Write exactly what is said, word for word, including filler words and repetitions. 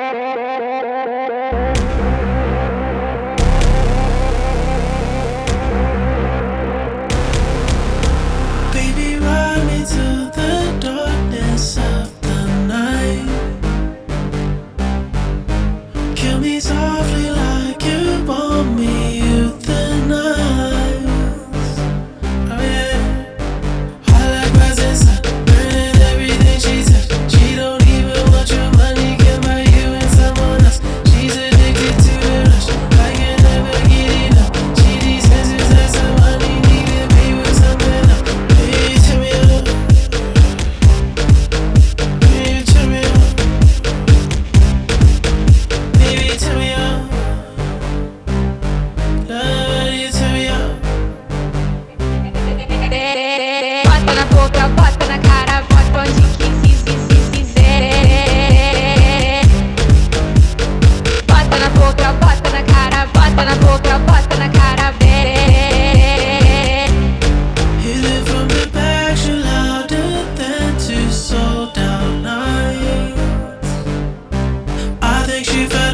Baby, ride me to the darkness of the night. Kill me softly like you want me euthanize. Oh yeah, I like rising sun, burning everything she touched. She don't even want your money, can buy you and someone else. She's addicted to the rush, I can never get enough. She desensitized some honey, need to be with something else. Baby, turn me up. Baby, turn me up. Baby, turn me up. Love you, turn me up. Bota na boca, bota na cara, bota onde quiser. Bota na boca, bota na cara, bota na boca, bota na cara. Hit it from the back, you're louder than two sold out nights. I think she fell